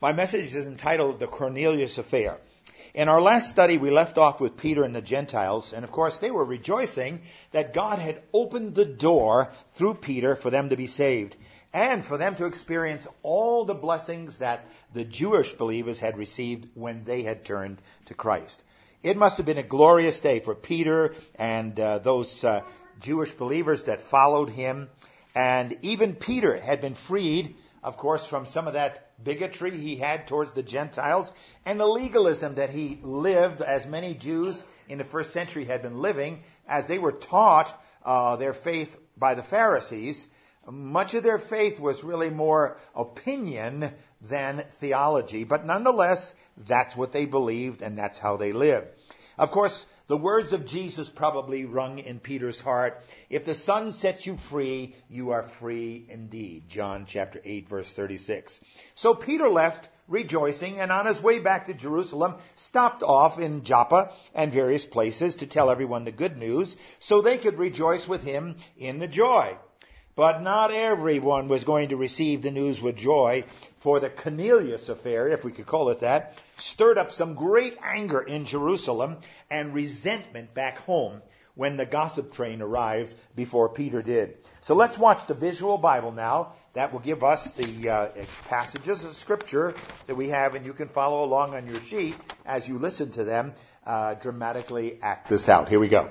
My message is entitled The Cornelius Affair. In our last study, we left off with Peter and the Gentiles, and of course they were rejoicing that God had opened the door through Peter for them to be saved, and for them to experience all the blessings that the Jewish believers had received when they had turned to Christ. It must have been a glorious day for Peter and those Jewish believers that followed him, and even Peter had been freed, of course, from some of that bigotry he had towards the Gentiles and the legalism that he lived, as many Jews in the first century had been living, as they were taught their faith by the Pharisees. Much of their faith was really more opinion than theology, but nonetheless, that's what they believed and that's how they lived. Of course, the words of Jesus probably rung in Peter's heart. If the Son sets you free, you are free indeed. John chapter 8, verse 36. So Peter left rejoicing, and on his way back to Jerusalem, stopped off in Joppa and various places to tell everyone the good news, so they could rejoice with him in the joy. But not everyone was going to receive the news with joy, for the Cornelius affair, if we could call it that, stirred up some great anger in Jerusalem and resentment back home when the gossip train arrived before Peter did. So let's watch the visual Bible now. That will give us the passages of Scripture that we have, and you can follow along on your sheet as you listen to them dramatically act this out. Here we go.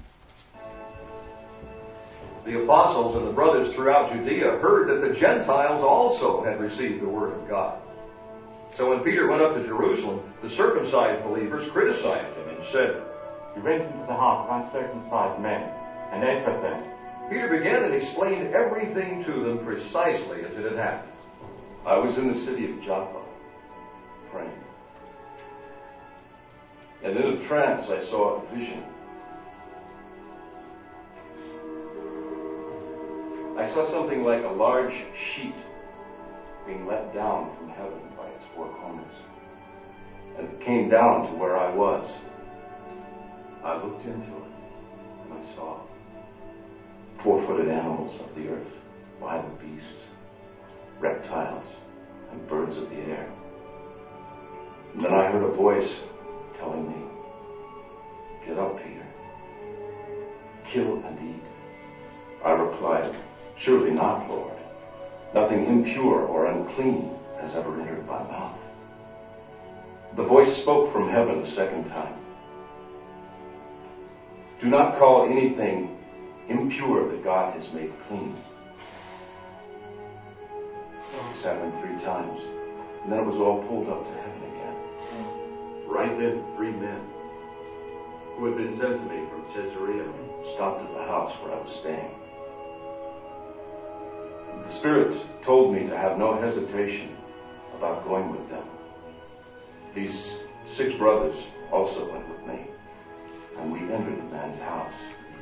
The apostles and the brothers throughout Judea heard that the Gentiles also had received the word of God. So when Peter went up to Jerusalem, the circumcised believers criticized him and said, "You went into the house of uncircumcised men and ate with them." Peter began and explained everything to them precisely as it had happened. I was in the city of Joppa, praying. And in a trance I saw a vision. I saw something like a large sheet being let down from heaven by its four corners. And it came down to where I was. I looked into it, and I saw four-footed animals of the earth, wild beasts, reptiles, and birds of the air. And then I heard a voice telling me, "Get up, Peter. Kill and eat." I replied, "Surely not, Lord. Nothing impure or unclean has ever entered my mouth." The voice spoke from heaven a second time. "Do not call anything impure that God has made clean." It happened 3 times, and then it was all pulled up to heaven again. Right then, 3 men who had been sent to me from Caesarea stopped at the house where I was staying. The Spirit told me to have no hesitation about going with them. These 6 brothers also went with me, and we entered the man's house.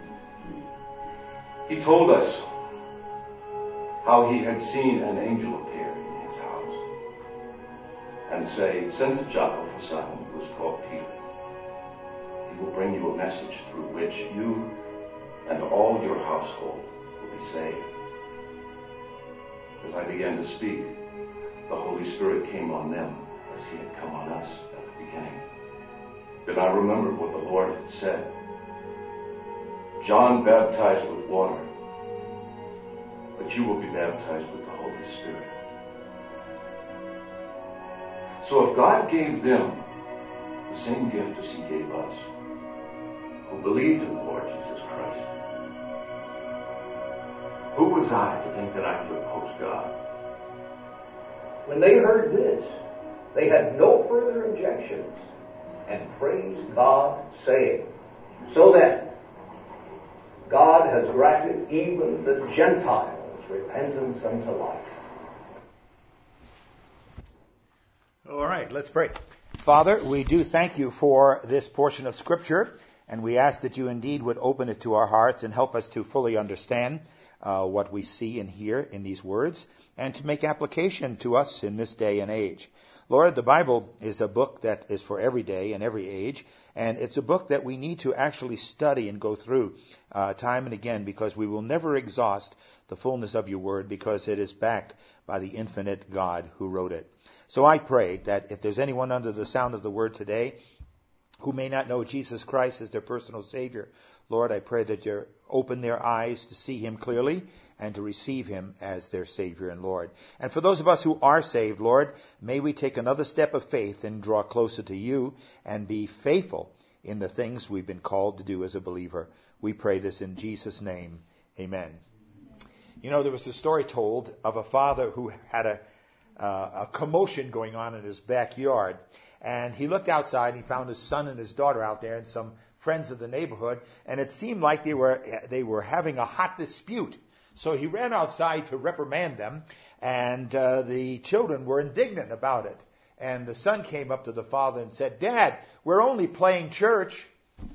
He told us how he had seen an angel appear in his house and say, "Send to Joppa for Simon, who is called Peter. He will bring you a message through which you and all your household will be saved." As I began to speak, the Holy Spirit came on them as he had come on us at the beginning. Then I remembered what the Lord had said. "John baptized with water, but you will be baptized with the Holy Spirit." So if God gave them the same gift as he gave us, who believed in the Lord Jesus Christ, who was I to think that I could oppose God? When they heard this, they had no further objections and praised God, saying, "So then, God has granted even the Gentiles repentance unto life." All right, let's pray. Father, we do thank you for this portion of Scripture, and we ask that you indeed would open it to our hearts and help us to fully understand what we see and hear in these words, and to make application to us in this day and age. Lord, the Bible is a book that is for every day and every age, And it's a book that we need to actually study and go through time and again, because we will never exhaust the fullness of your word, because it is backed by the infinite God who wrote it. So I pray that if there's anyone under the sound of the word today who may not know Jesus Christ as their personal Savior, Lord, I pray that you open their eyes to see him clearly and to receive him as their Savior and Lord. And for those of us who are saved, Lord, may we take another step of faith and draw closer to you and be faithful in the things we've been called to do as a believer. We pray this in Jesus' name. Amen. You know, there was a story told of a father who had a commotion going on in his backyard. And he looked outside and he found his son and his daughter out there and some friends of the neighborhood. And it seemed like they were having a hot dispute. So he ran outside to reprimand them. And the children were indignant about it. And the son came up to the father and said, "Dad, we're only playing church."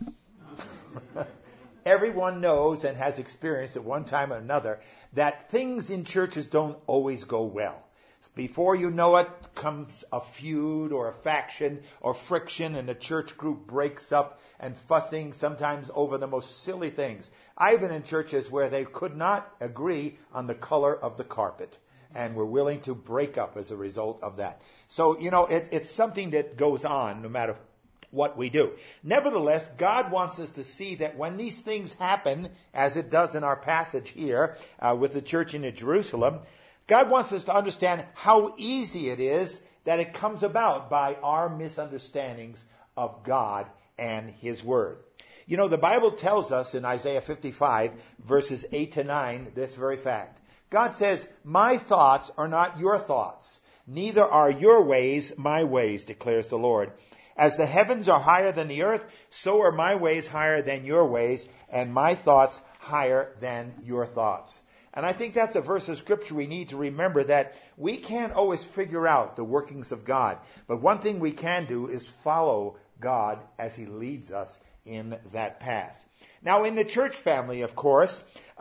Everyone knows and has experienced at one time or another that things in churches don't always go well. Before you know it, comes a feud or a faction or friction, and the church group breaks up and fussing, sometimes over the most silly things. I've been in churches where they could not agree on the color of the carpet and were willing to break up as a result of that. So, you know, it's something that goes on no matter what we do. Nevertheless, God wants us to see that when these things happen, as it does in our passage here with the church in Jerusalem, God wants us to understand how easy it is that it comes about by our misunderstandings of God and His Word. You know, the Bible tells us in Isaiah 55, verses 8 to 9, this very fact. God says, "My thoughts are not your thoughts, neither are your ways my ways, declares the Lord. As the heavens are higher than the earth, so are my ways higher than your ways, and my thoughts higher than your thoughts." And I think that's a verse of Scripture we need to remember, that we can't always figure out the workings of God. But one thing we can do is follow God as He leads us in that path. Now, in the church family, of course,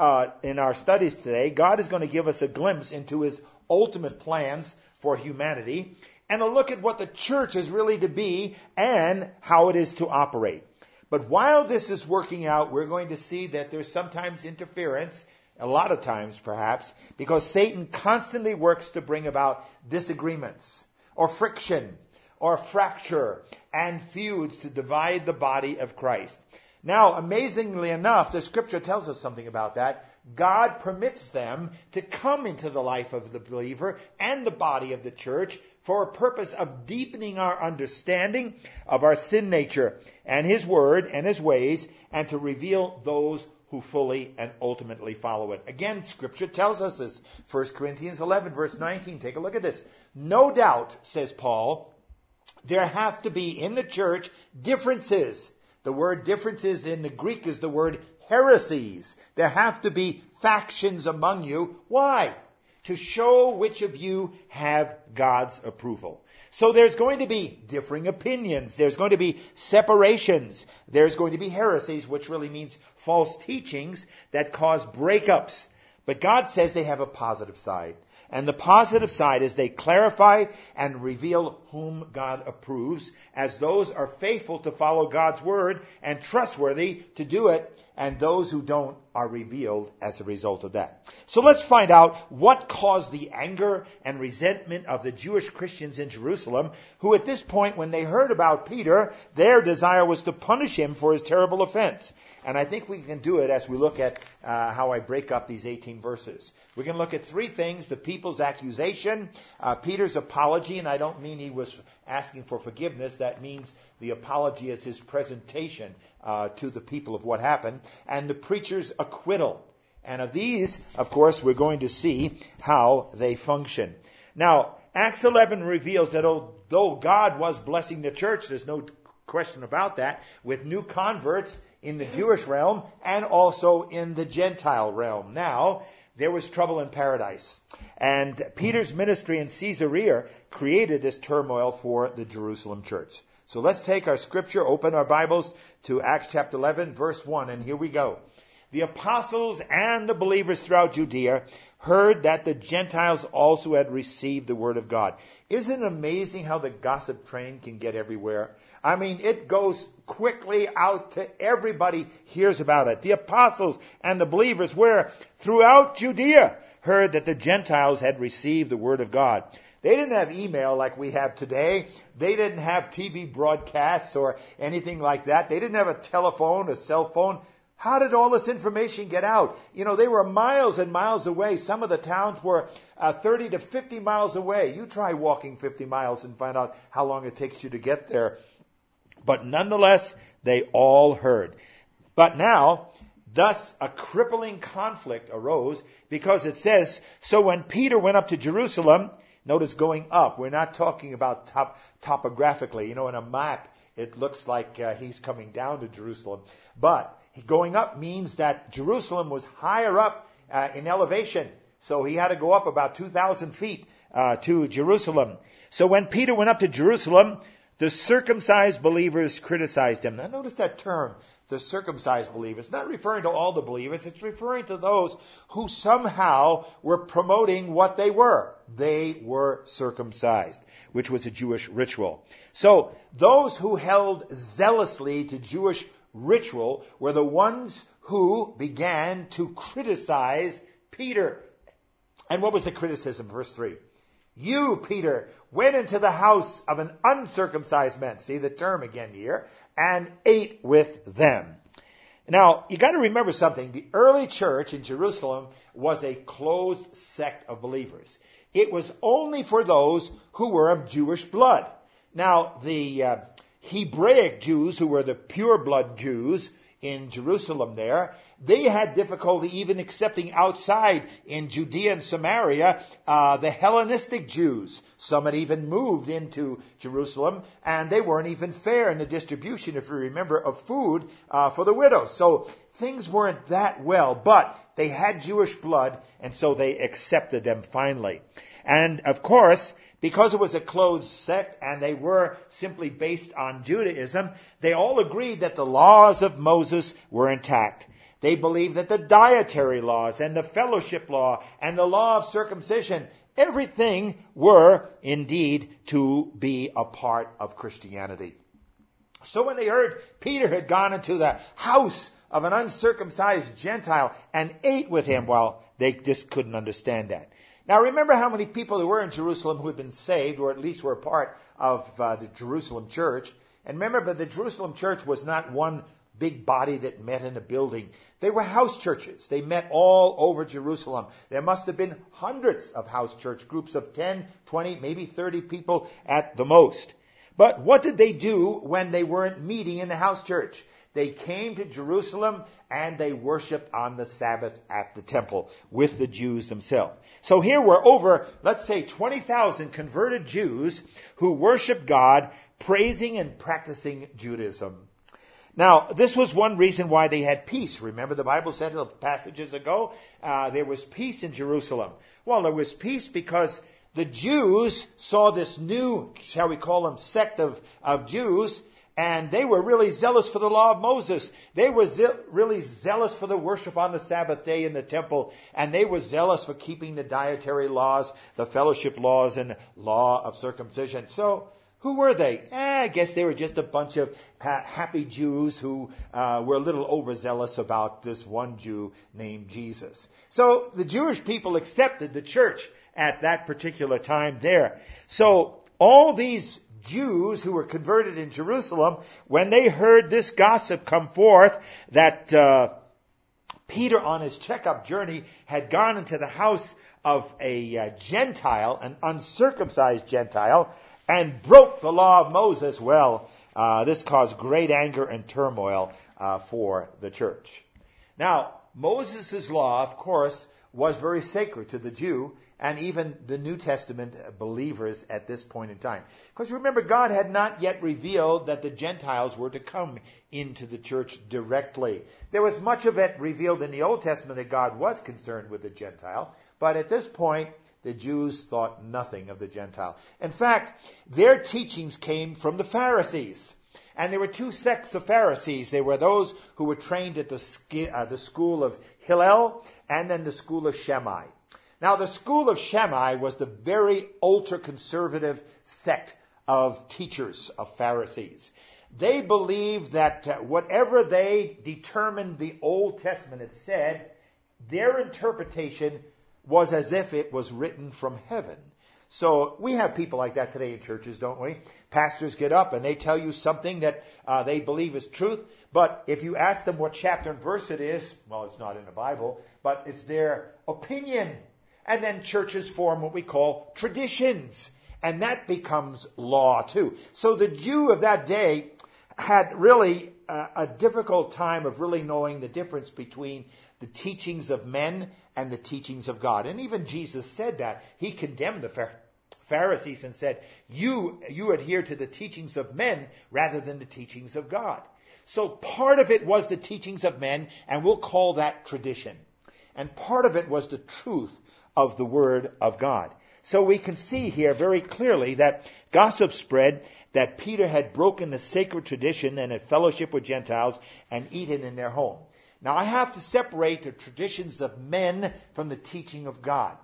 in our studies today, God is going to give us a glimpse into His ultimate plans for humanity and a look at what the church is really to be and how it is to operate. But while this is working out, we're going to see that there's sometimes interference, a lot of times perhaps, because Satan constantly works to bring about disagreements or friction or fracture and feuds to divide the body of Christ. Now, amazingly enough, the Scripture tells us something about that. God permits them to come into the life of the believer and the body of the church for a purpose of deepening our understanding of our sin nature and His Word and His ways, and to reveal those who fully and ultimately follow it. Again, Scripture tells us this. 1 Corinthians 11, verse 19. Take a look at this. "No doubt," says Paul, "there have to be in the church differences." The word differences in the Greek is the word heresies. There have to be factions among you. Why? To show which of you have God's approval. So there's going to be differing opinions. There's going to be separations. There's going to be heresies, which really means false teachings that cause breakups. But God says they have a positive side. And the positive side is they clarify and reveal whom God approves, as those are faithful to follow God's word and trustworthy to do it, and those who don't are revealed as a result of that. So let's find out what caused the anger and resentment of the Jewish Christians in Jerusalem, who at this point, when they heard about Peter, their desire was to punish him for his terrible offense. And I think we can do it as we look at how I break up these 18 verses. We're going to look at three things: the people's accusation, Peter's apology, and I don't mean he was asking for forgiveness. That means the apology is his presentation to the people of what happened, and the preacher's acquittal. And of these, of course, we're going to see how they function. Now, Acts 11 reveals that although God was blessing the church, there's no question about that, with new converts in the Jewish realm and also in the Gentile realm. Now, there was trouble in paradise. And Peter's ministry in Caesarea created this turmoil for the Jerusalem church. So let's take our scripture, open our Bibles to Acts chapter 11, verse 1, and here we go. "The apostles and the believers throughout Judea heard that the Gentiles also had received the word of God. Isn't it amazing how the gossip train can get everywhere? I mean, it goes quickly out to everybody hears about it. The apostles and the believers were throughout Judea heard that the Gentiles had received the word of God. They didn't have email like we have today. They didn't have TV broadcasts or anything like that. They didn't have a telephone, a cell phone. How did all this information get out? You know, they were miles and miles away. Some of the towns were 30 to 50 miles away. You try walking 50 miles and find out how long it takes you to get there. But nonetheless, they all heard. But now, thus a crippling conflict arose because it says, so when Peter went up to Jerusalem, notice going up, we're not talking about topographically. You know, in a map, it looks like he's coming down to Jerusalem. But going up means that Jerusalem was higher up in elevation. So he had to go up about 2,000 feet to Jerusalem. So when Peter went up to Jerusalem, the circumcised believers criticized him. Now notice that term, the circumcised believers. It's not referring to all the believers. It's referring to those who somehow were promoting what they were. They were circumcised, which was a Jewish ritual. So those who held zealously to Jewish ritual were the ones who began to criticize Peter. And what was the criticism? Verse 3. You, Peter, went into the house of an uncircumcised man. See the term again here. And ate with them. Now, you got to remember something. The early church in Jerusalem was a closed sect of believers. It was only for those who were of Jewish blood. Now, the Hebraic Jews, who were the pure blood Jews in Jerusalem there, they had difficulty even accepting outside in Judea and Samaria the Hellenistic Jews. Some had even moved into Jerusalem, and they weren't even fair in the distribution, if you remember, of food for the widows. So things weren't that well, but they had Jewish blood, and so they accepted them finally. And of course, because it was a closed sect and they were simply based on Judaism, they all agreed that the laws of Moses were intact. They believed that the dietary laws and the fellowship law and the law of circumcision, everything were indeed to be a part of Christianity. So when they heard Peter had gone into the house of an uncircumcised Gentile and ate with him, well, they just couldn't understand that. Now remember how many people there were in Jerusalem who had been saved, or at least were a part of the Jerusalem church. And remember, but the Jerusalem church was not one big body that met in a building. They were house churches. They met all over Jerusalem. There must have been hundreds of house church groups of 10, 20, maybe 30 people at the most. But what did they do when they weren't meeting in the house church? They came to Jerusalem and they worshiped on the Sabbath at the temple with the Jews themselves. So here were over, let's say, 20,000 converted Jews who worshiped God, praising and practicing Judaism. Now, this was one reason why they had peace. Remember, the Bible said passages ago, there was peace in Jerusalem. Well, there was peace because the Jews saw this new, shall we call them, sect of Jews, and they were really zealous for the law of Moses. They were really zealous for the worship on the Sabbath day in the temple, and they were zealous for keeping the dietary laws, the fellowship laws, and law of circumcision. So, who were they? I guess they were just a bunch of happy Jews who were a little overzealous about this one Jew named Jesus. So the Jewish people accepted the church at that particular time there. So all these Jews who were converted in Jerusalem, when they heard this gossip come forth that Peter on his checkup journey had gone into the house of a Gentile, an uncircumcised Gentile, and broke the law of Moses, well, this caused great anger and turmoil for the church. Now, Moses' law, of course, was very sacred to the Jew and even the New Testament believers at this point in time. Because remember, God had not yet revealed that the Gentiles were to come into the church directly. There was much of it revealed in the Old Testament that God was concerned with the Gentile, but at this point, the Jews thought nothing of the Gentile. In fact, their teachings came from the Pharisees. And there were two sects of Pharisees. They were those who were trained at the school of Hillel and then the school of Shammai. Now, the school of Shammai was the very ultra-conservative sect of teachers, of Pharisees. They believed that whatever they determined the Old Testament had said, their interpretation was as if it was written from heaven. So we have people like that today in churches, don't we? Pastors get up and they tell you something that they believe is truth, but if you ask them what chapter and verse it is, well, it's not in the Bible, but it's their opinion. And then churches form what we call traditions, and that becomes law too. So the Jew of that day had really a difficult time of really knowing the difference between the teachings of men and the teachings of God. And even Jesus said that. He condemned the Pharisees and said, you adhere to the teachings of men rather than the teachings of God. So part of it was the teachings of men, and we'll call that tradition. And part of it was the truth of the Word of God. So we can see here very clearly that gossip spread that Peter had broken the sacred tradition and had fellowship with Gentiles and eaten in their home. Now I have to separate the traditions of men from the teaching of God.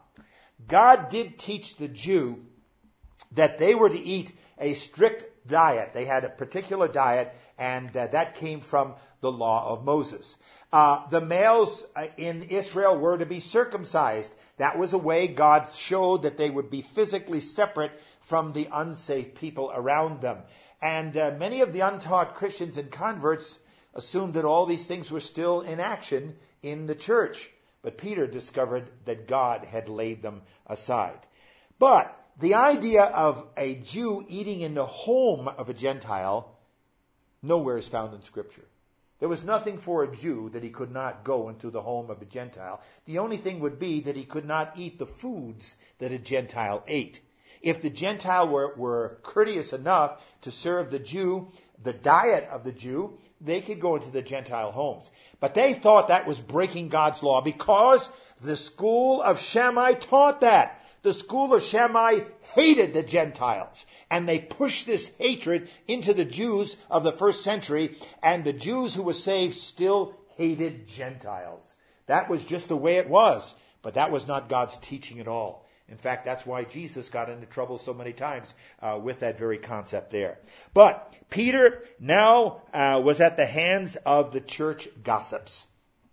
God did teach the Jew that they were to eat a strict diet. They had a particular diet, and that came from the law of Moses. The males in Israel were to be circumcised. That was a way God showed that they would be physically separate from the unsafe people around them. And many of the untaught Christians and converts assumed that all these things were still in action in the church. But Peter discovered that God had laid them aside. But the idea of a Jew eating in the home of a Gentile nowhere is found in Scripture. There was nothing for a Jew that he could not go into the home of a Gentile. The only thing would be that he could not eat the foods that a Gentile ate. If the Gentile were courteous enough to serve the Jew, the diet of the Jew, they could go into the Gentile homes. But they thought that was breaking God's law because the school of Shammai taught that. The school of Shammai hated the Gentiles, and they pushed this hatred into the Jews of the first century, and the Jews who were saved still hated Gentiles. That was just the way it was, but that was not God's teaching at all. In fact, that's why Jesus got into trouble so many times with that very concept there. But Peter now was at the hands of the church gossips.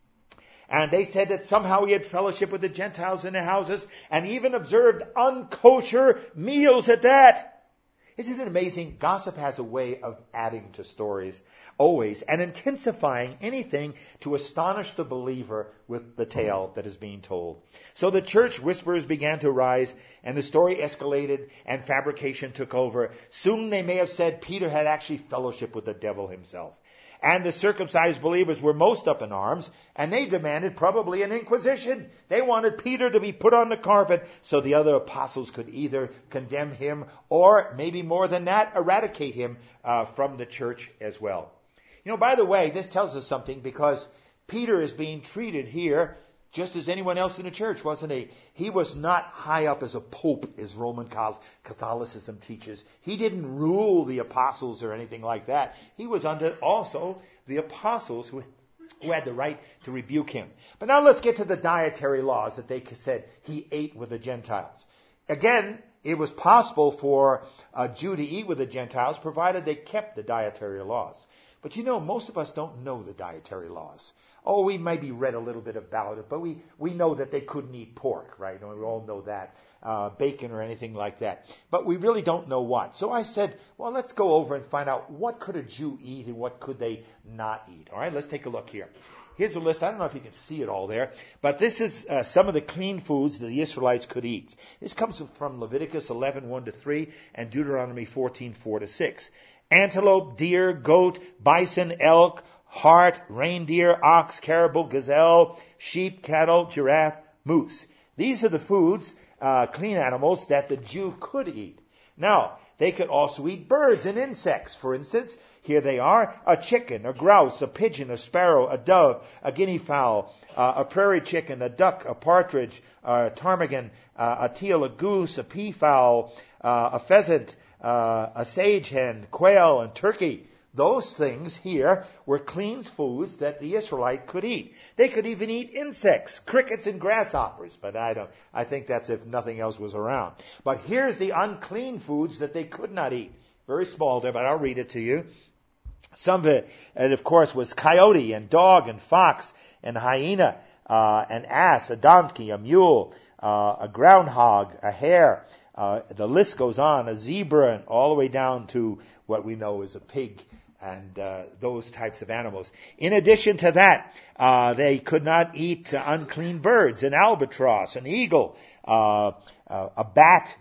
And they said that somehow he had fellowship with the Gentiles in their houses and even observed unkosher meals at that. Isn't it amazing? Gossip has a way of adding to stories, always, and intensifying anything to astonish the believer with the tale that is being told. So the church whispers began to rise, and the story escalated, and fabrication took over. Soon they may have said Peter had actually fellowship with the devil himself. And the circumcised believers were most up in arms, and they demanded probably an inquisition. They wanted Peter to be put on the carpet so the other apostles could either condemn him or, maybe more than that, eradicate him from the church as well. You know, by the way, this tells us something because Peter is being treated here just as anyone else in the church, wasn't he? He was not high up as a pope, as Roman Catholicism teaches. He didn't rule the apostles or anything like that. He was under also the apostles who had the right to rebuke him. But now let's get to the dietary laws that they said he ate with the Gentiles. Again, it was possible for a Jew to eat with the Gentiles provided they kept the dietary laws. But you know, most of us don't know the dietary laws. Oh, we maybe read a little bit about it, but we know that they couldn't eat pork, right? We all know that. Bacon or anything like that. But we really don't know what. So I said, well, let's go over and find out what could a Jew eat and what could they not eat. All right, let's take a look here. Here's a list. I don't know if you can see it all there, but this is some of the clean foods that the Israelites could eat. This comes from Leviticus 11:1-3 and Deuteronomy 14:4-6. Antelope, deer, goat, bison, elk, hart, reindeer, ox, caribou, gazelle, sheep, cattle, giraffe, moose. These are the foods, clean animals, that the Jew could eat. Now, they could also eat birds and insects. For instance, here they are: a chicken, a grouse, a pigeon, a sparrow, a dove, a guinea fowl, a prairie chicken, a duck, a partridge, a ptarmigan, a teal, a goose, a peafowl, a pheasant, a sage hen, quail, and turkey. those things here were clean foods that the Israelite could eat. They could even eat insects, crickets and grasshoppers, but I think that's if nothing else was around. But here's the unclean foods that they could not eat. Very small there, but I'll read it to you. Some of it, of course, was coyote and dog and fox and hyena, an ass, a donkey, a mule, a groundhog, a hare. The list goes on, a zebra, and all the way down to what we know as a pig and those types of animals. In addition to that, they could not eat unclean birds, an albatross, an eagle, a bat,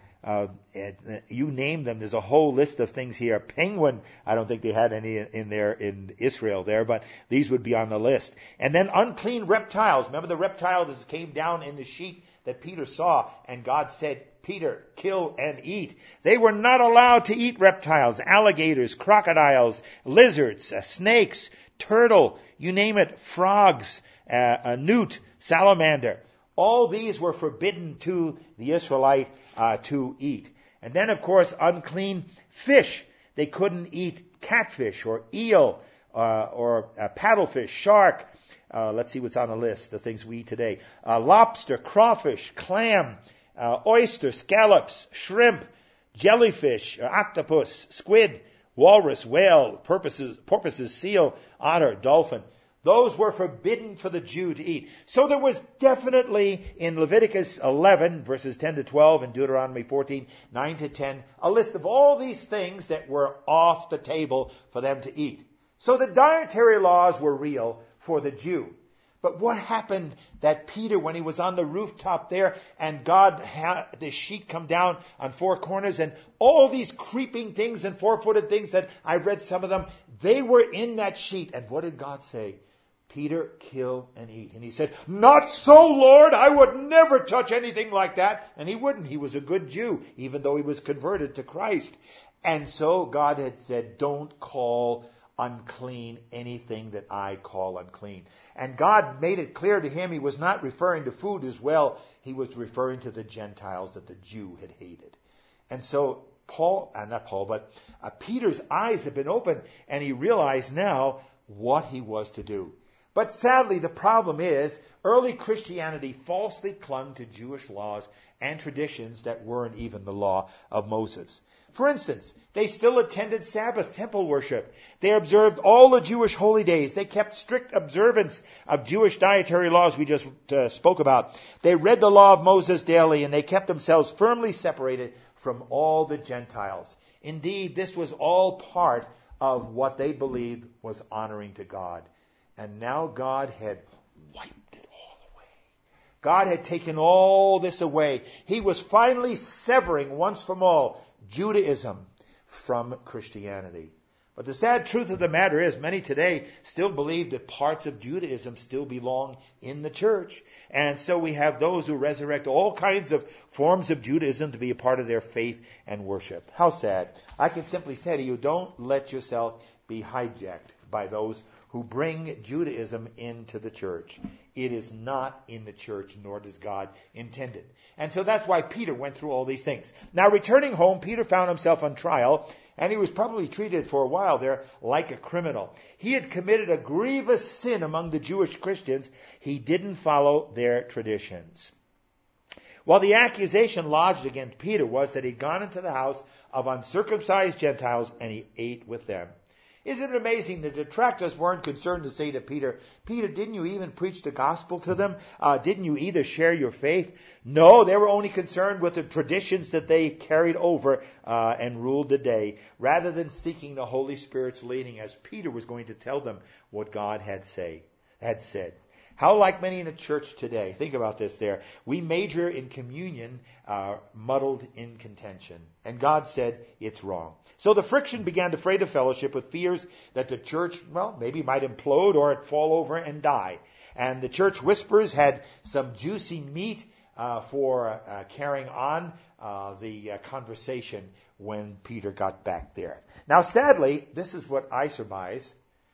you name them. There's a whole list of things here. Penguin, I don't think they had any in there in Israel there, but these would be on the list. And then unclean reptiles. Remember the reptile that came down in the sheet that Peter saw, and God said, Peter, kill and eat. They were not allowed to eat reptiles, alligators, crocodiles, lizards, snakes, turtle, you name it, frogs, a newt, salamander. All these were forbidden to the Israelite to eat. And then, of course, unclean fish. They couldn't eat catfish or eel or paddlefish, shark. Let's see what's on the list, the things we eat today. Lobster, crawfish, clam, oyster, scallops, shrimp, jellyfish, octopus, squid, walrus, whale, porpoises, seal, otter, dolphin. Those were forbidden for the Jew to eat. So there was definitely in Leviticus 11, verses 10 to 12, and Deuteronomy 14, 9 to 10, a list of all these things that were off the table for them to eat. So the dietary laws were real for the Jew. But what happened that Peter, when he was on the rooftop there, and God had the sheet come down on four corners, and all these creeping things and four-footed things that I read some of them, they were in that sheet. And what did God say? Peter, kill and eat. And he said, not so, Lord, I would never touch anything like that. And he wouldn't. He was a good Jew, even though he was converted to Christ. And so God had said, don't call unclean anything that I call unclean. And God made it clear to him he was not referring to food as well. He was referring to the Gentiles that the Jew had hated. And so Peter's eyes had been opened, and he realized now what he was to do. But sadly, the problem is, early Christianity falsely clung to Jewish laws and traditions that weren't even the law of Moses. For instance, they still attended Sabbath temple worship. They observed all the Jewish holy days. They kept strict observance of Jewish dietary laws we just spoke about. They read the law of Moses daily, and they kept themselves firmly separated from all the Gentiles. Indeed, this was all part of what they believed was honoring to God. And now God had wiped it all away. God had taken all this away. He was finally severing once for all Judaism from Christianity. But the sad truth of the matter is, many today still believe that parts of Judaism still belong in the church. And so we have those who resurrect all kinds of forms of Judaism to be a part of their faith and worship. How sad. I can simply say to you, don't let yourself be hijacked by those who bring Judaism into the church. It is not in the church, nor does God intend it. And so that's why Peter went through all these things. Now, returning home, Peter found himself on trial, and he was probably treated for a while there like a criminal. He had committed a grievous sin among the Jewish Christians. He didn't follow their traditions. Well, the accusation lodged against Peter was that he'd gone into the house of uncircumcised Gentiles and he ate with them. Isn't it amazing the detractors weren't concerned to say to Peter, Peter, didn't you even preach the gospel to them? Didn't you either share your faith? No, they were only concerned with the traditions that they carried over and ruled the day, rather than seeking the Holy Spirit's leading, as Peter was going to tell them what God had said. How like many in the church today, think about this there, we major in communion, muddled in contention. And God said it's wrong. So the friction began to fray the fellowship with fears that the church, maybe might implode or it'd fall over and die. And the church whispers had some juicy meat for carrying on the conversation when Peter got back there. Now sadly, this is what I surmise.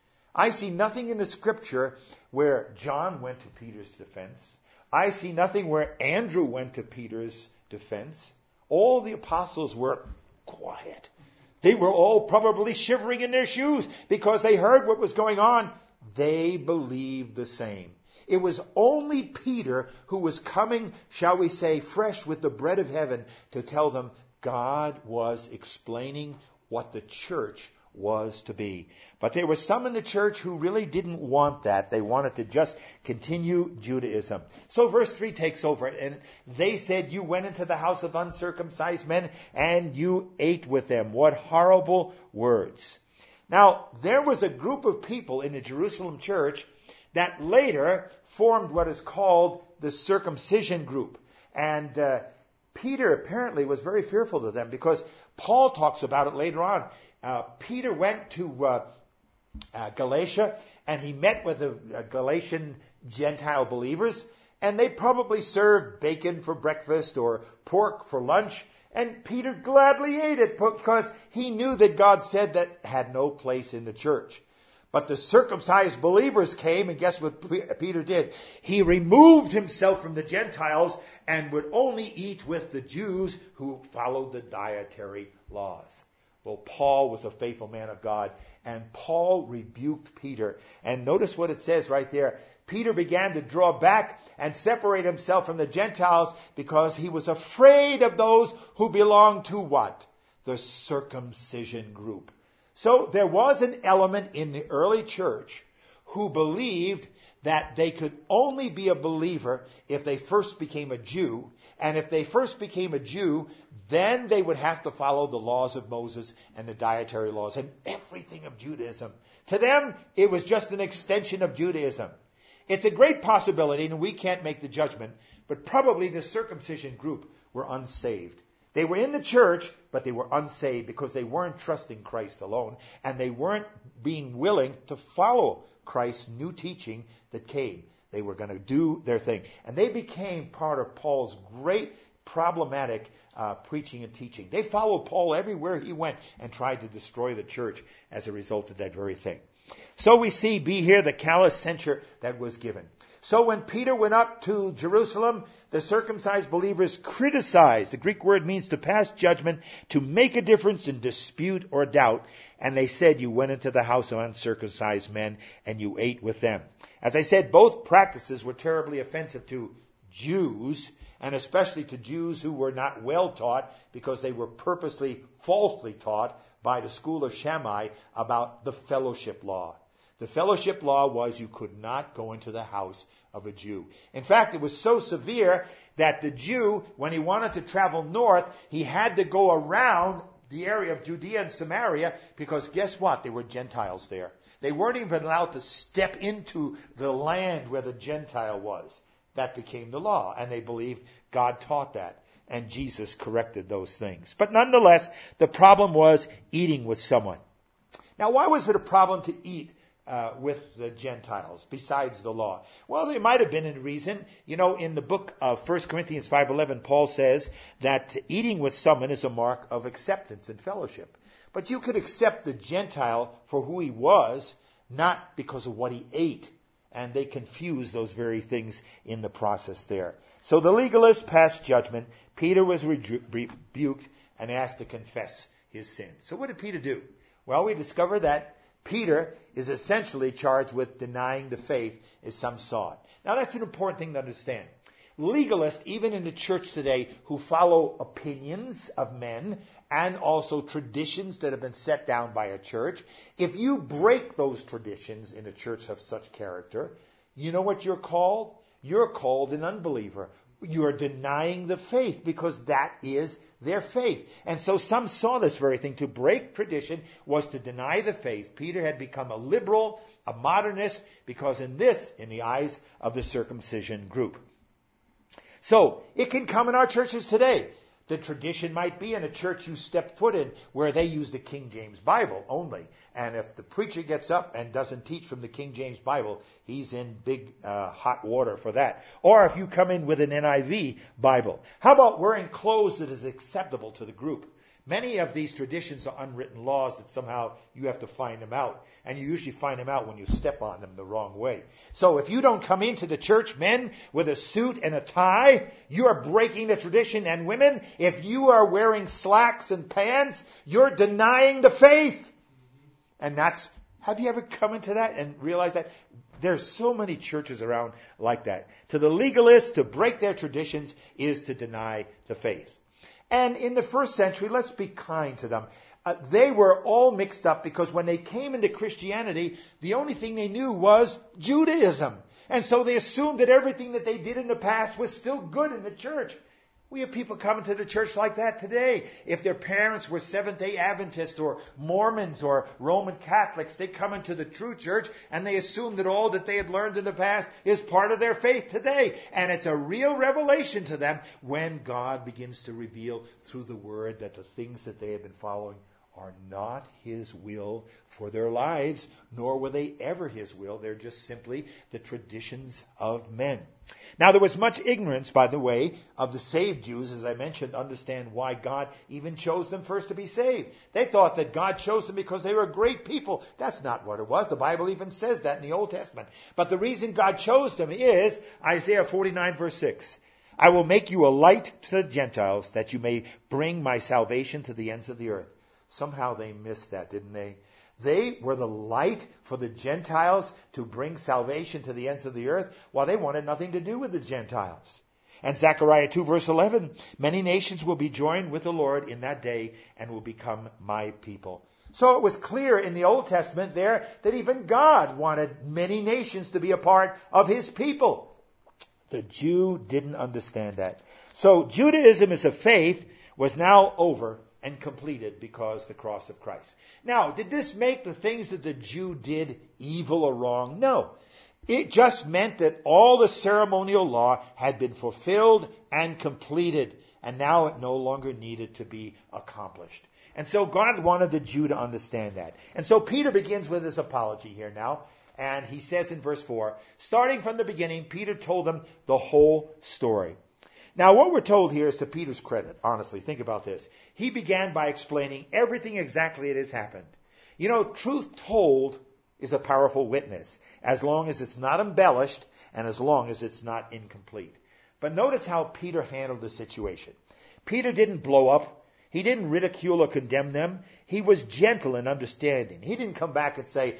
I see nothing in the scripture where John went to Peter's defense. I see nothing where Andrew went to Peter's defense. All the apostles were quiet. They were all probably shivering in their shoes because they heard what was going on. They believed the same. It was only Peter who was coming, shall we say, fresh with the bread of heaven to tell them God was explaining what the church was to be. But there were some in the church who really didn't want that. They wanted to just continue Judaism. So verse 3 takes over, and they said, you went into the house of uncircumcised men and you ate with them. What horrible words. Now, there was a group of people in the Jerusalem church that later formed what is called the circumcision group. And Peter apparently was very fearful of them because Paul talks about it later on. Peter went to Galatia and he met with the Galatian Gentile believers, and they probably served bacon for breakfast or pork for lunch, and Peter gladly ate it because he knew that God said that had no place in the church. But the circumcised believers came, and guess what Peter did? He removed himself from the Gentiles and would only eat with the Jews who followed the dietary laws. Well, Paul was a faithful man of God, and Paul rebuked Peter. And notice what it says right there. Peter began to draw back and separate himself from the Gentiles because he was afraid of those who belonged to what? The circumcision group. So there was an element in the early church who believed that they could only be a believer if they first became a Jew. And if they first became a Jew, then they would have to follow the laws of Moses and the dietary laws and everything of Judaism. To them, it was just an extension of Judaism. It's a great possibility, and we can't make the judgment, but probably the circumcision group were unsaved. They were in the church, but they were unsaved because they weren't trusting Christ alone, and they weren't being willing to follow Christ's new teaching that came. They were going to do their thing. And they became part of Paul's great problematic preaching and teaching. They followed Paul everywhere he went and tried to destroy the church as a result of that very thing. So we see, be here the callous censure that was given. So when Peter went up to Jerusalem, the circumcised believers criticized. The Greek word means to pass judgment, to make a difference in dispute or doubt. And they said, you went into the house of uncircumcised men and you ate with them. As I said, both practices were terribly offensive to Jews, and especially to Jews who were not well taught because they were purposely falsely taught by the school of Shammai about the fellowship law. The fellowship law was you could not go into the house of a Jew. In fact, it was so severe that the Jew, when he wanted to travel north, he had to go around the area of Judea and Samaria because guess what? There were Gentiles there. They weren't even allowed to step into the land where the Gentile was. That became the law, and they believed God taught that, and Jesus corrected those things. But nonetheless, the problem was eating with someone. Now, why was it a problem to eat with the Gentiles besides the law? Well, there might have been a reason. You know, in the book of 1 Corinthians 5:11, Paul says that eating with someone is a mark of acceptance and fellowship. But you could accept the Gentile for who he was, not because of what he ate. And they confused those very things in the process there. So the legalists passed judgment. Peter was rebuked and asked to confess his sin. So what did Peter do? Well, we discovered that Peter is essentially charged with denying the faith, as some saw it. Now that's an important thing to understand. Legalists, even in the church today, who follow opinions of men and also traditions that have been set down by a church, if you break those traditions in a church of such character, you know what you're called? You're called an unbeliever. You're denying the faith because that is their faith. And so some saw this very thing. To break tradition was to deny the faith. Peter had become a liberal, a modernist, because in the eyes of the circumcision group. So it can come in our churches today. The tradition might be in a church you step foot in where they use the King James Bible only. And if the preacher gets up and doesn't teach from the King James Bible, he's in big hot water for that. Or if you come in with an NIV Bible. How about wearing clothes that is acceptable to the group? Many of these traditions are unwritten laws that somehow you have to find them out. And you usually find them out when you step on them the wrong way. So if you don't come into the church, men, with a suit and a tie, you are breaking the tradition. And women, if you are wearing slacks and pants, you're denying the faith. And have you ever come into that and realized that? There's so many churches around like that. To the legalists, to break their traditions is to deny the faith. And in the first century, let's be kind to them. They were all mixed up because when they came into Christianity, the only thing they knew was Judaism. And so they assumed that everything that they did in the past was still good in the church. We have people coming to the church like that today. If their parents were Seventh-day Adventists or Mormons or Roman Catholics, they come into the true church and they assume that all that they had learned in the past is part of their faith today. And it's a real revelation to them when God begins to reveal through the Word that the things that they have been following are not His will for their lives, nor were they ever His will. They're just simply the traditions of men. Now, there was much ignorance, by the way, of the saved Jews, as I mentioned, understand why God even chose them first to be saved. They thought that God chose them because they were great people. That's not what it was. The Bible even says that in the Old Testament. But the reason God chose them is Isaiah 49, verse 6. I will make you a light to the Gentiles, that you may bring my salvation to the ends of the earth. Somehow they missed that, didn't they? They were the light for the Gentiles to bring salvation to the ends of the earth, while they wanted nothing to do with the Gentiles. And Zechariah 2 verse 11, many nations will be joined with the Lord in that day and will become my people. So it was clear in the Old Testament there that even God wanted many nations to be a part of His people. The Jew didn't understand that. So Judaism as a faith was now over and completed because the cross of Christ. Now, did this make the things that the Jew did evil or wrong? No. It just meant that all the ceremonial law had been fulfilled and completed, and now it no longer needed to be accomplished. And so God wanted the Jew to understand that. And so Peter begins with his apology here now, and he says in verse 4, starting from the beginning, Peter told them the whole story. Now, what we're told here is to Peter's credit, honestly. Think about this. He began by explaining everything exactly that has happened. You know, truth told is a powerful witness, as long as it's not embellished and as long as it's not incomplete. But notice how Peter handled the situation. Peter didn't blow up. He didn't ridicule or condemn them. He was gentle and understanding. He didn't come back and say,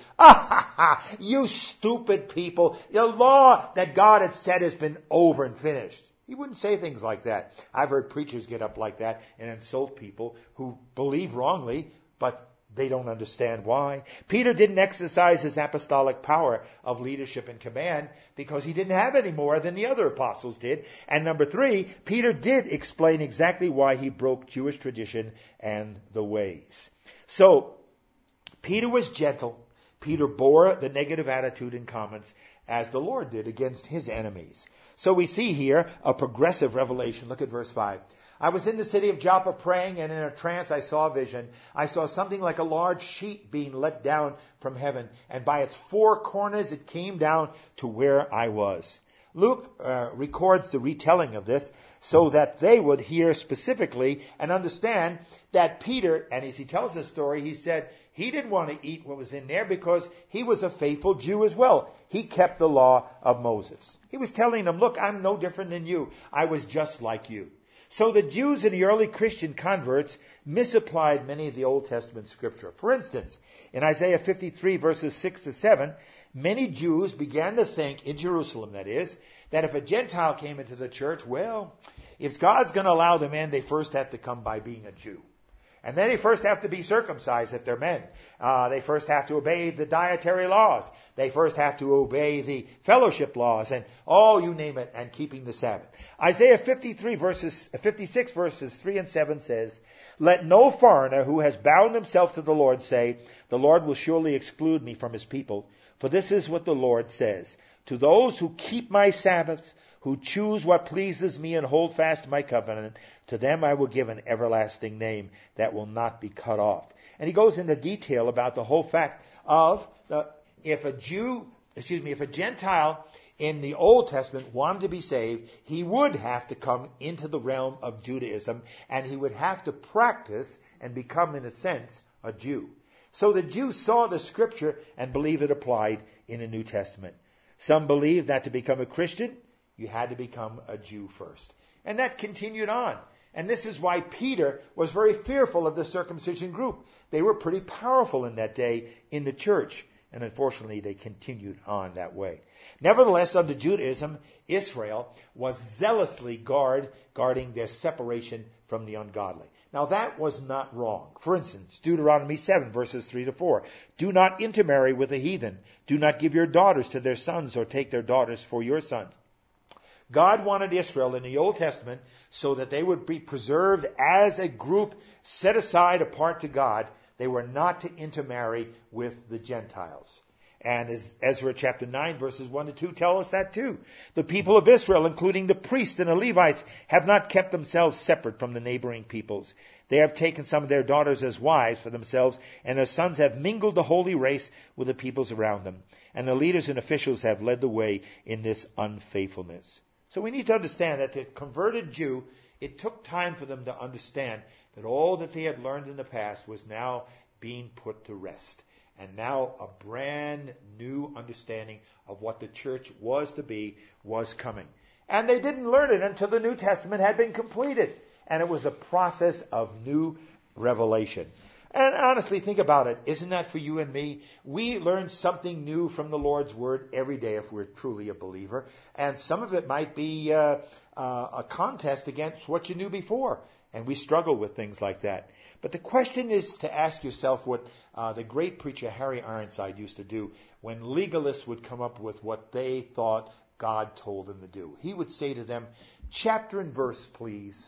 you stupid people. The law that God had said has been over and finished. He wouldn't say things like that. I've heard preachers get up like that and insult people who believe wrongly, but they don't understand why. Peter didn't exercise his apostolic power of leadership and command because he didn't have any more than the other apostles did. And number 3, Peter did explain exactly why he broke Jewish tradition and the ways. So, Peter was gentle. Peter bore the negative attitude and comments as the Lord did against His enemies. So we see here a progressive revelation. Look at verse 5. I was in the city of Joppa praying, and in a trance I saw a vision. I saw something like a large sheet being let down from heaven, and by its 4 corners it came down to where I was. Luke records the retelling of this so that they would hear specifically and understand that Peter, and as he tells this story, he said he didn't want to eat what was in there because he was a faithful Jew as well. He kept the law of Moses. He was telling them, look, I'm no different than you. I was just like you. So the Jews and the early Christian converts misapplied many of the Old Testament scripture. For instance, in Isaiah 53 verses 6 to 7, many Jews began to think, in Jerusalem that is, that if a Gentile came into the church, well, if God's going to allow them in, they first have to come by being a Jew. And then they first have to be circumcised if they're men. They first have to obey the dietary laws. They first have to obey the fellowship laws and you name it, and keeping the Sabbath. Isaiah 56 verses 3 and 7 says, let no foreigner who has bound himself to the Lord say, the Lord will surely exclude me from His people. For this is what the Lord says, to those who keep my Sabbaths, who choose what pleases me and hold fast my covenant, to them I will give an everlasting name that will not be cut off. And he goes into detail about the whole fact of if a Gentile in the Old Testament wanted to be saved, he would have to come into the realm of Judaism, and he would have to practice and become, in a sense, a Jew. So the Jews saw the Scripture and believed it applied in the New Testament. Some believed that to become a Christian, you had to become a Jew first. And that continued on. And this is why Peter was very fearful of the circumcision group. They were pretty powerful in that day in the church. And unfortunately, they continued on that way. Nevertheless, under Judaism, Israel was zealously guarding their separation from the ungodly. Now, that was not wrong. For instance, Deuteronomy 7, verses 3 to 4. Do not intermarry with a heathen. Do not give your daughters to their sons or take their daughters for your sons. God wanted Israel in the Old Testament so that they would be preserved as a group set aside apart to God. They were not to intermarry with the Gentiles. And as Ezra chapter 9 verses 1 to 2 tell us that too. The people of Israel, including the priests and the Levites, have not kept themselves separate from the neighboring peoples. They have taken some of their daughters as wives for themselves, and their sons have mingled the holy race with the peoples around them. And the leaders and officials have led the way in this unfaithfulness. So we need to understand that the converted Jew, it took time for them to understand that all that they had learned in the past was now being put to rest. And now a brand new understanding of what the church was to be was coming. And they didn't learn it until the New Testament had been completed. And it was a process of new revelation. And honestly, think about it. Isn't that for you and me? We learn something new from the Lord's Word every day if we're truly a believer. And some of it might be a contest against what you knew before. And we struggle with things like that. But the question is to ask yourself what the great preacher Harry Ironside used to do when legalists would come up with what they thought God told them to do. He would say to them, chapter and verse, please.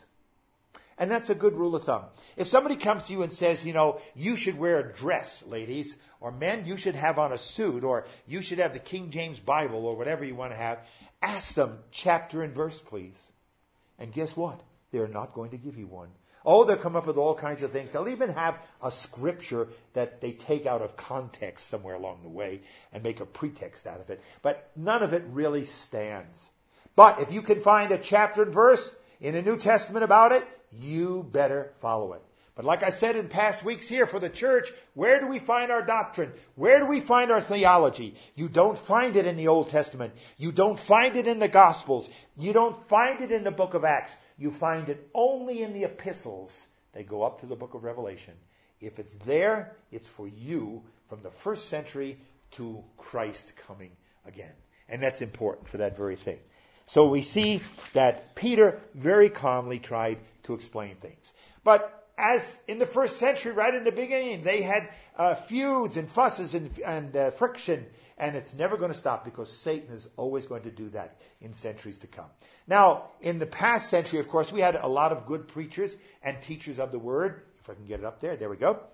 And that's a good rule of thumb. If somebody comes to you and says, you should wear a dress, ladies, or men, you should have on a suit, or you should have the King James Bible, or whatever you want to have, ask them, chapter and verse, please. And guess what? They're not going to give you one. Oh, they'll come up with all kinds of things. They'll even have a scripture that they take out of context somewhere along the way and make a pretext out of it. But none of it really stands. But if you can find a chapter and verse in the New Testament about it, you better follow it. But like I said in past weeks here for the church, where do we find our doctrine? Where do we find our theology? You don't find it in the Old Testament. You don't find it in the Gospels. You don't find it in the book of Acts. You find it only in the epistles. They go up to the book of Revelation. If it's there, it's for you from the first century to Christ coming again. And that's important for that very thing. So we see that Peter very calmly tried to explain things. But as in the first century, right in the beginning, they had feuds and fusses and friction. And it's never going to stop because Satan is always going to do that in centuries to come. Now, in the past century, of course, we had a lot of good preachers and teachers of the Word. If I can get it up there we go.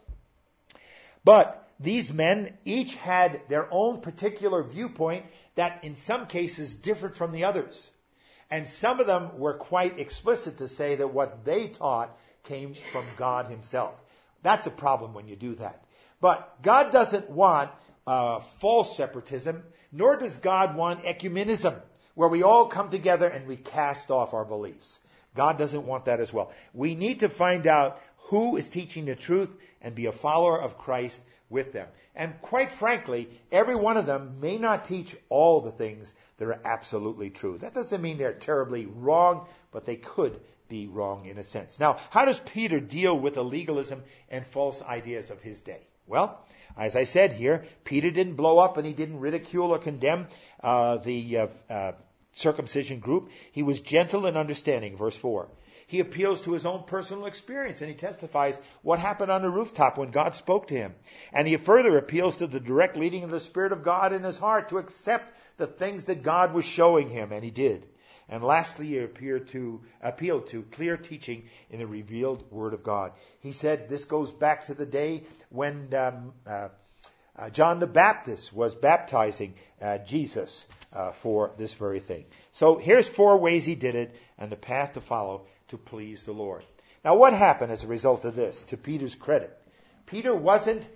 But these men each had their own particular viewpoint that in some cases differed from the others. And some of them were quite explicit to say that what they taught came from God Himself. That's a problem when you do that. But God doesn't want false separatism, nor does God want ecumenism, where we all come together and we cast off our beliefs. God doesn't want that as well. We need to find out who is teaching the truth and be a follower of Christ with them. And quite frankly, every one of them may not teach all the things that are absolutely true. That doesn't mean they're terribly wrong, but they could be wrong in a sense. Now, how does Peter deal with the legalism and false ideas of his day? Well, as I said here, Peter didn't blow up and he didn't ridicule or condemn the circumcision group. He was gentle and understanding, verse 4. He appeals to his own personal experience and he testifies what happened on the rooftop when God spoke to him. And he further appeals to the direct leading of the Spirit of God in his heart to accept the things that God was showing him, and he did. And lastly, he appealed to clear teaching in the revealed Word of God. He said this goes back to the day when John the Baptist was baptizing Jesus for this very thing. So here's 4 ways he did it and the path to follow to please the Lord. Now what happened as a result of this, to Peter's credit? Peter wasn't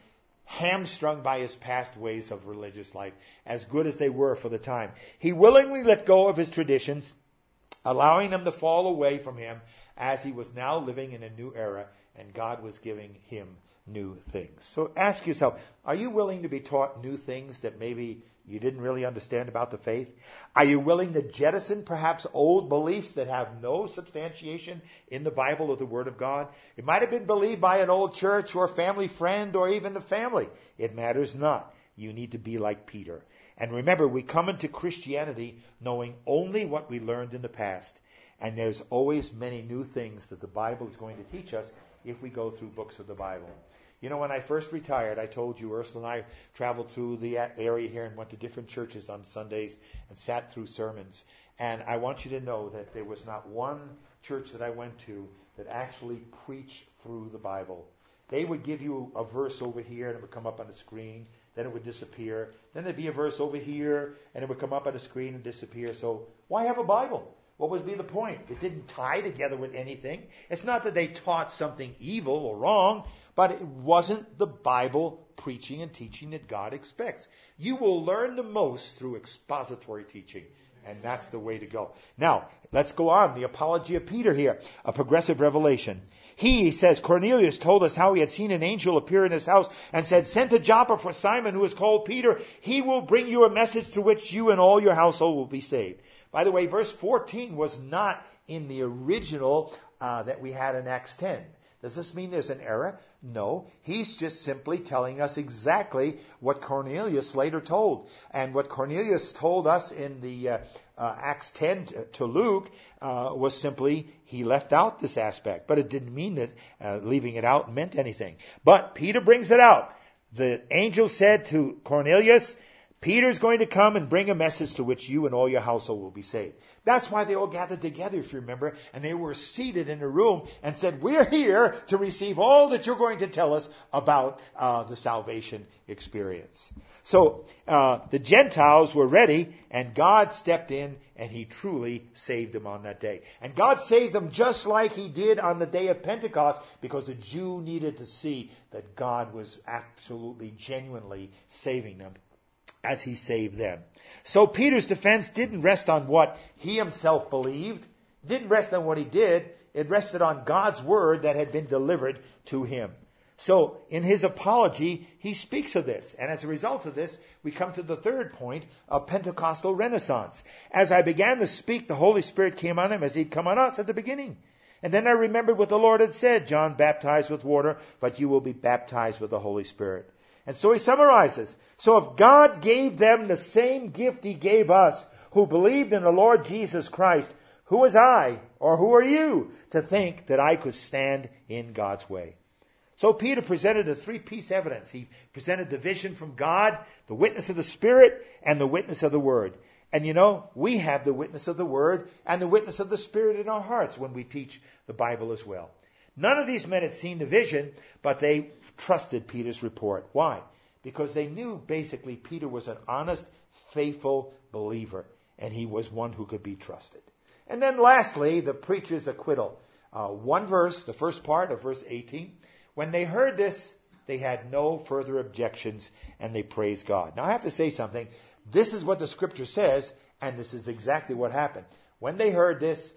hamstrung by his past ways of religious life, as good as they were for the time. He willingly let go of his traditions, allowing them to fall away from him as he was now living in a new era and God was giving him new things. So ask yourself, are you willing to be taught new things that maybe you didn't really understand about the faith? Are you willing to jettison perhaps old beliefs that have no substantiation in the Bible or the Word of God? It might have been believed by an old church or a family friend or even the family. It matters not. You need to be like Peter. And remember, we come into Christianity knowing only what we learned in the past. And there's always many new things that the Bible is going to teach us if we go through books of the Bible. You know, when I first retired, I told you, Ursula and I traveled through the area here and went to different churches on Sundays and sat through sermons. And I want you to know that there was not one church that I went to that actually preached through the Bible. They would give you a verse over here and it would come up on the screen. Then it would disappear. Then there'd be a verse over here and it would come up on the screen and disappear. So why have a Bible? What would be the point? It didn't tie together with anything. It's not that they taught something evil or wrong, but it wasn't the Bible preaching and teaching that God expects. You will learn the most through expository teaching, and that's the way to go. Now, let's go on. The apology of Peter here, a progressive revelation. He says, Cornelius told us how he had seen an angel appear in his house and said, send to Joppa for Simon, who is called Peter. He will bring you a message through which you and all your household will be saved. By the way, verse 14 was not in the original that we had in Acts 10. Does this mean there's an error? No. He's just simply telling us exactly what Cornelius later told. And what Cornelius told us in the Acts 10 to Luke was simply he left out this aspect. But it didn't mean that leaving it out meant anything. But Peter brings it out. The angel said to Cornelius, Peter's going to come and bring a message to which you and all your household will be saved. That's why they all gathered together, if you remember, and they were seated in a room and said, we're here to receive all that you're going to tell us about the salvation experience. So the Gentiles were ready, and God stepped in, and He truly saved them on that day. And God saved them just like He did on the day of Pentecost, because the Jew needed to see that God was absolutely, genuinely saving them as He saved them. So Peter's defense didn't rest on what he himself believed. It didn't rest on what he did. It rested on God's word that had been delivered to him. So in his apology, he speaks of this. And as a result of this, we come to the third point of Pentecostal Renaissance. As I began to speak, the Holy Spirit came on him as He'd come on us at the beginning. And then I remembered what the Lord had said, John baptized with water, but you will be baptized with the Holy Spirit. And so he summarizes. So if God gave them the same gift He gave us, who believed in the Lord Jesus Christ, who was I, or who are you, to think that I could stand in God's way? So Peter presented a three-piece evidence. He presented the vision from God, the witness of the Spirit, and the witness of the Word. And you know, we have the witness of the Word and the witness of the Spirit in our hearts when we teach the Bible as well. None of these men had seen the vision, but they trusted Peter's report. Why? Because they knew basically Peter was an honest, faithful believer, and he was one who could be trusted. And then lastly, the preacher's acquittal. One verse, the first part of verse 18. When they heard this, they had no further objections, and they praised God. Now I have to say something. This is what the Scripture says, and this is exactly what happened. When they heard this,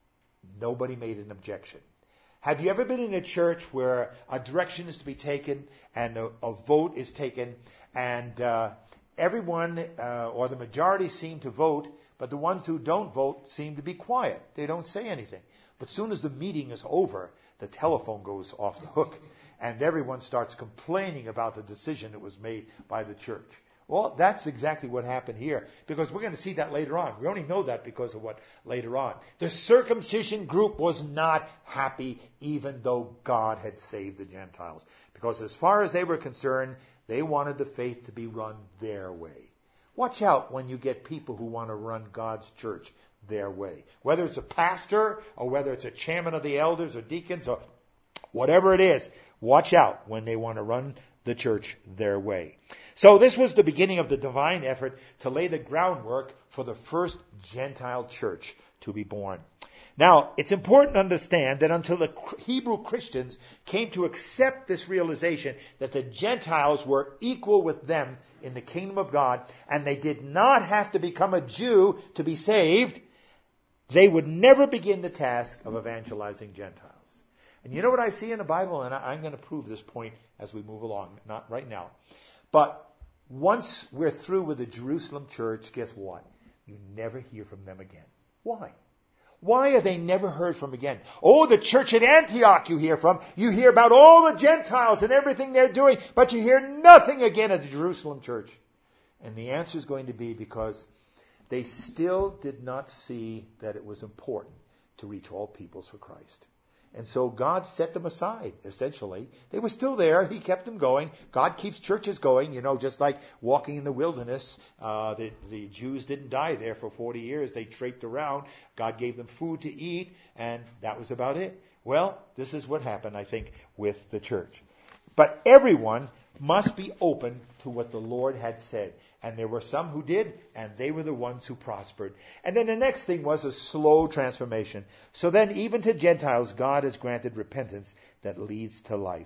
nobody made an objection. Have you ever been in a church where a direction is to be taken and a vote is taken, and everyone or the majority seem to vote, but the ones who don't vote seem to be quiet? They don't say anything. But as soon as the meeting is over, the telephone goes off the hook, and everyone starts complaining about the decision that was made by the church. Well, that's exactly what happened here, because we're going to see that later on. We only know that because of what later on. The circumcision group was not happy, even though God had saved the Gentiles, because as far as they were concerned, they wanted the faith to be run their way. Watch out when you get people who want to run God's church their way. Whether it's a pastor, or whether it's a chairman of the elders or deacons, or whatever it is, watch out when they want to run the church their way. So this was the beginning of the divine effort to lay the groundwork for the first Gentile church to be born. Now, it's important to understand that until the Hebrew Christians came to accept this realization that the Gentiles were equal with them in the kingdom of God, and they did not have to become a Jew to be saved, they would never begin the task of evangelizing Gentiles. And you know what I see in the Bible? And I'm going to prove this point as we move along, not right now. But once we're through with the Jerusalem church, guess what? You never hear from them again. Why? Why are they never heard from again? Oh, the church at Antioch you hear from. You hear about all the Gentiles and everything they're doing, but you hear nothing again at the Jerusalem church. And the answer is going to be because they still did not see that it was important to reach all peoples for Christ. And so God set them aside, essentially. They were still there. He kept them going. God keeps churches going, just like walking in the wilderness. The Jews didn't die there for 40 years. They traipsed around. God gave them food to eat, and that was about it. Well, this is what happened, I think, with the church. But everyone must be open to what the Lord had said. And there were some who did, and they were the ones who prospered. And then the next thing was a slow transformation. So then even to Gentiles, God has granted repentance that leads to life.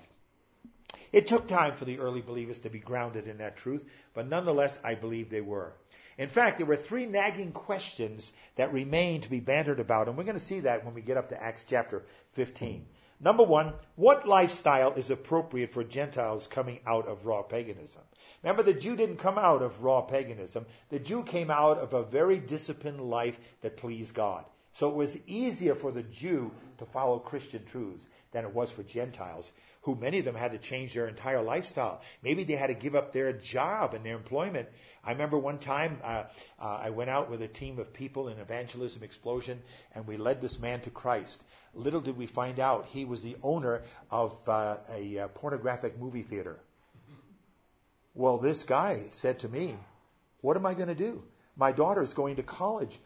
It took time for the early believers to be grounded in that truth, but nonetheless, I believe they were. In fact, there were 3 nagging questions that remain to be bantered about, and we're going to see that when we get up to Acts chapter 15. Number 1, what lifestyle is appropriate for Gentiles coming out of raw paganism? Remember, the Jew didn't come out of raw paganism. The Jew came out of a very disciplined life that pleased God. So it was easier for the Jew to follow Christian truths than it was for Gentiles, who many of them had to change their entire lifestyle. Maybe they had to give up their job and their employment. I remember one time I went out with a team of people in Evangelism Explosion, and we led this man to Christ. Little did we find out he was the owner of a pornographic movie theater. Well, this guy said to me, what am I going to do? My daughter's going to college.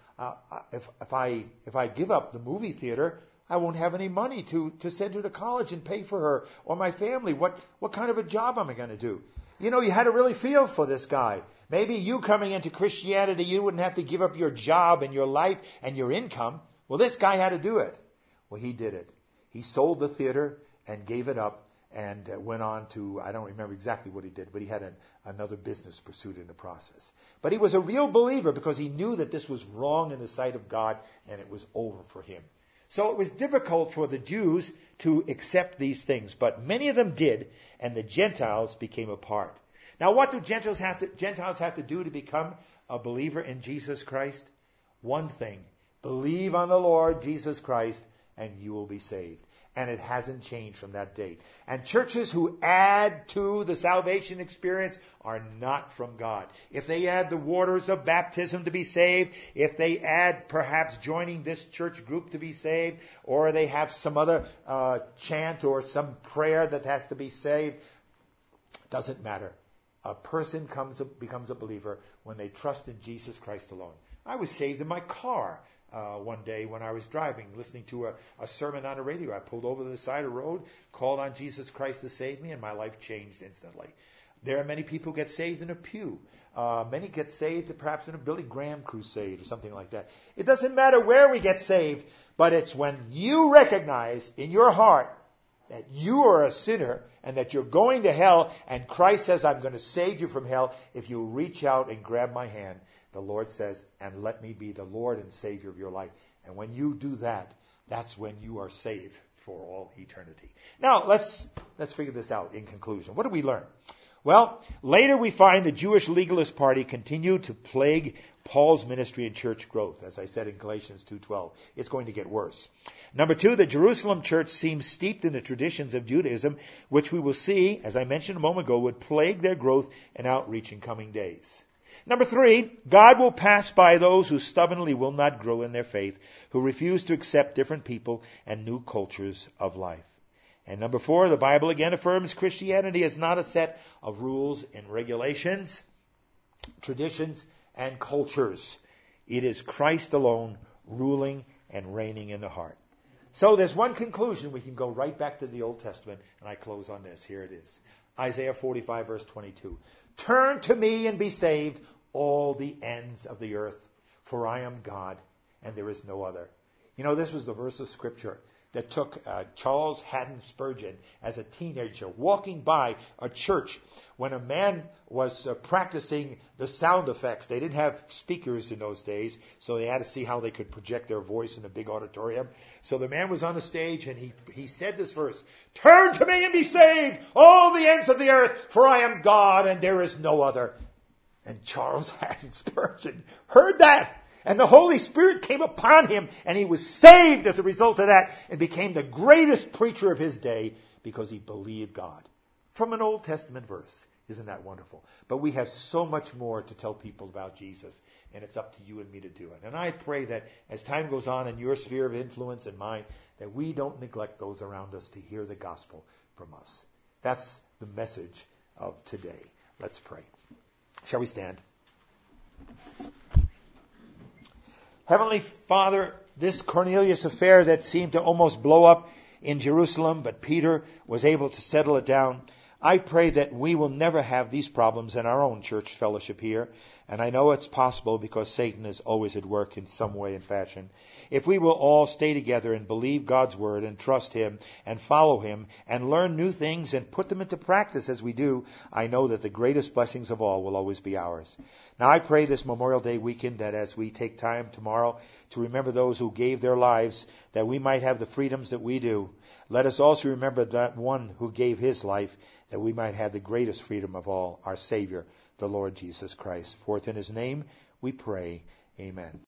If I give up the movie theater, I won't have any money to send her to college and pay for her or my family. What kind of a job am I going to do? You had to really feel for this guy. Maybe you coming into Christianity, you wouldn't have to give up your job and your life and your income. Well, this guy had to do it. Well, he did it. He sold the theater and gave it up and went on to, I don't remember exactly what he did, but he had another business pursuit in the process. But he was a real believer because he knew that this was wrong in the sight of God and it was over for him. So it was difficult for the Jews to accept these things, but many of them did, and the Gentiles became a part. Now, what do Gentiles have to do to become a believer in Jesus Christ? One thing: believe on the Lord Jesus Christ, and you will be saved. And it hasn't changed from that date. And churches who add to the salvation experience are not from God. If they add the waters of baptism to be saved, if they add perhaps joining this church group to be saved, or they have some other chant or some prayer that has to be saved, doesn't matter. A person becomes a believer when they trust in Jesus Christ alone. I was saved in my car. One day when I was driving, listening to a sermon on the radio. I pulled over to the side of the road, called on Jesus Christ to save me, and my life changed instantly. There are many people who get saved in a pew. Many get saved perhaps in a Billy Graham crusade or something like that. It doesn't matter where we get saved, but it's when you recognize in your heart that you are a sinner and that you're going to hell, and Christ says, I'm going to save you from hell if you reach out and grab my hand. The Lord says, and let me be the Lord and Savior of your life. And when you do that, that's when you are saved for all eternity. Now, let's figure this out in conclusion. What do we learn? Well, later we find the Jewish legalist party continued to plague Paul's ministry and church growth. As I said in Galatians 2:12, it's going to get worse. Number 2, the Jerusalem church seems steeped in the traditions of Judaism, which we will see, as I mentioned a moment ago, would plague their growth and outreach in coming days. Number 3, God will pass by those who stubbornly will not grow in their faith, who refuse to accept different people and new cultures of life. And number 4, the Bible again affirms Christianity is not a set of rules and regulations, traditions, and cultures. It is Christ alone ruling and reigning in the heart. So there's one conclusion. We can go right back to the Old Testament, and I close on this. Here it is. Isaiah 45, verse 22. Turn to me and be saved, all the ends of the earth, for I am God, and there is no other. You know, this was the verse of Scripture that took Charles Haddon Spurgeon as a teenager walking by a church when a man was practicing the sound effects. They didn't have speakers in those days, so they had to see how they could project their voice in a big auditorium. So the man was on the stage and he said this verse, "Turn to me and be saved, all the ends of the earth, for I am God and there is no other." And Charles Haddon Spurgeon heard that. And the Holy Spirit came upon him, and he was saved as a result of that, and became the greatest preacher of his day because he believed God. From an Old Testament verse. Isn't that wonderful? But we have so much more to tell people about Jesus, and it's up to you and me to do it. And I pray that as time goes on in your sphere of influence and mine, that we don't neglect those around us to hear the gospel from us. That's the message of today. Let's pray. Shall we stand? Heavenly Father, this Cornelius affair that seemed to almost blow up in Jerusalem, but Peter was able to settle it down. I pray that we will never have these problems in our own church fellowship here. And I know it's possible because Satan is always at work in some way and fashion. If we will all stay together and believe God's word and trust Him and follow Him and learn new things and put them into practice as we do, I know that the greatest blessings of all will always be ours. Now I pray this Memorial Day weekend that as we take time tomorrow to remember those who gave their lives, that we might have the freedoms that we do. Let us also remember that one who gave his life, that we might have the greatest freedom of all, our Savior, the Lord Jesus Christ. For in His name we pray. Amen.